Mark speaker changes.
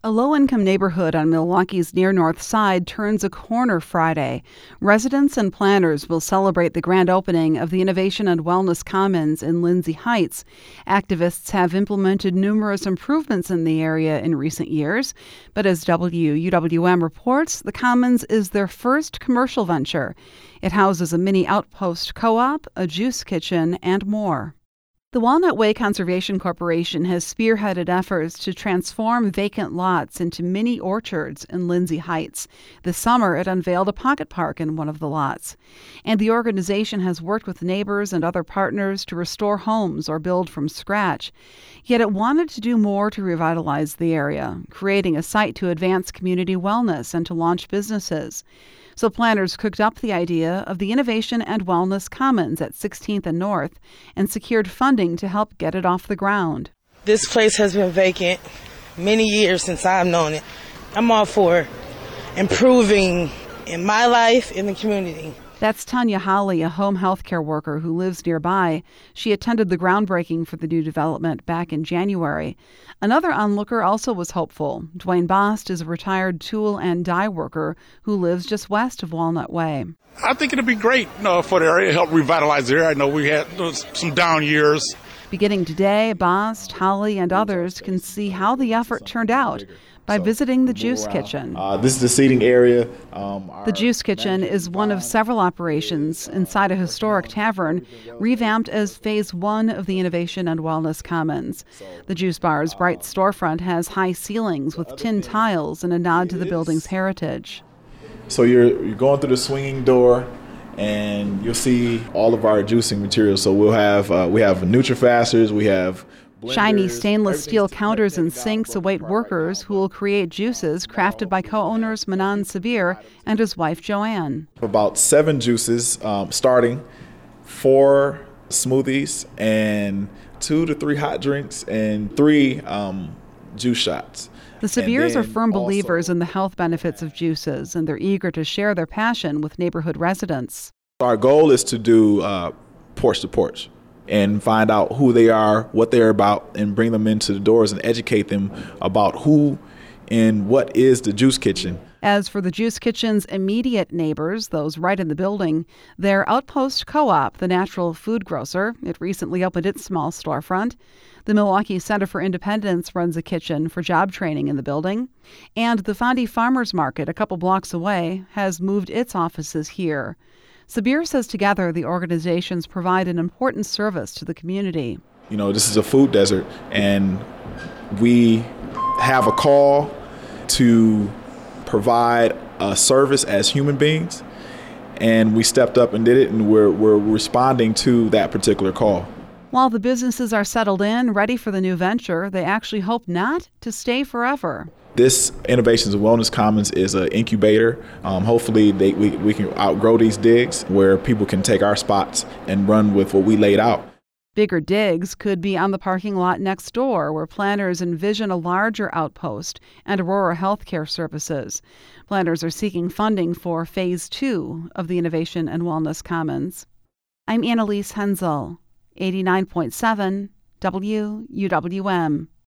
Speaker 1: A low-income neighborhood on Milwaukee's near north side turns a corner Friday. Residents and planners will celebrate the grand opening of the Innovation and Wellness Commons in Lindsay Heights. Activists have implemented numerous improvements in the area in recent years, but as WUWM reports, the Commons is their first commercial venture. It houses a mini outpost co-op, a juice kitchen, and more. The Walnut Way Conservation Corporation has spearheaded efforts to transform vacant lots into mini orchards in Lindsay Heights. This summer, it unveiled a pocket park in one of the lots. And the organization has worked with neighbors and other partners to restore homes or build from scratch. Yet it wanted to do more to revitalize the area, creating a site to advance community wellness and to launch businesses. So planners cooked up the idea of the Innovation and Wellness Commons at 16th and North and secured funding to help get it off the ground.
Speaker 2: This place has been vacant many years since I've known it. I'm all for improving in my life, in the community.
Speaker 1: That's Tanya Holly, a home health care worker who lives nearby. She attended the groundbreaking for the new development back in January. Another onlooker also was hopeful. Dwayne Bost is a retired tool and die worker who lives just west of Walnut Way.
Speaker 3: I think it'd be great for the area, help revitalize the area. I know we had some down years.
Speaker 1: Beginning today, Bost, Holly, and others can see how the effort turned out by visiting the Juice Kitchen.
Speaker 4: This is the seating area.
Speaker 1: The Juice Kitchen is one of several operations inside a historic tavern, revamped as Phase 1 of the Innovation and Wellness Commons. The Juice Bar's bright storefront has high ceilings with tin tiles and a nod to the building's heritage.
Speaker 4: So you're going through the swinging door, and you'll see all of our juicing materials. So we have NutriFasters, we have blenders.
Speaker 1: Shiny stainless steel counters and sinks await workers who will create juices crafted by co-owners Manan Sabir and his wife Joanne.
Speaker 4: About 7 juices starting, 4 smoothies, and 2 to 3 hot drinks, and 3 juice shots.
Speaker 1: The Sabirs are firm believers in the health benefits of juices, and they're eager to share their passion with neighborhood residents.
Speaker 4: Our goal is to do porch to porch and find out who they are, what they're about, and bring them into the doors and educate them about who and what is the Juice Kitchen.
Speaker 1: As for the Juice Kitchen's immediate neighbors, those right in the building, their Outpost Co-op, the natural food grocer, it recently opened its small storefront. The Milwaukee Center for Independence runs a kitchen for job training in the building. And the Fondy Farmers Market, a couple blocks away, has moved its offices here. Sabir says together the organizations provide an important service to the community.
Speaker 4: You know, this is a food desert, and we have a call to provide a service as human beings, and we stepped up and did it, and we're responding to that particular call.
Speaker 1: While the businesses are settled in, ready for the new venture, they actually hope not to stay forever.
Speaker 4: This Innovations and Wellness Commons is an incubator. Hopefully we can outgrow these digs where people can take our spots and run with what we laid out.
Speaker 1: Bigger digs could be on the parking lot next door, where planners envision a larger outpost and Aurora Healthcare Services. Planners are seeking funding for Phase 2 of the Innovation and Wellness Commons. I'm Annalise Hensel, 89.7 WUWM.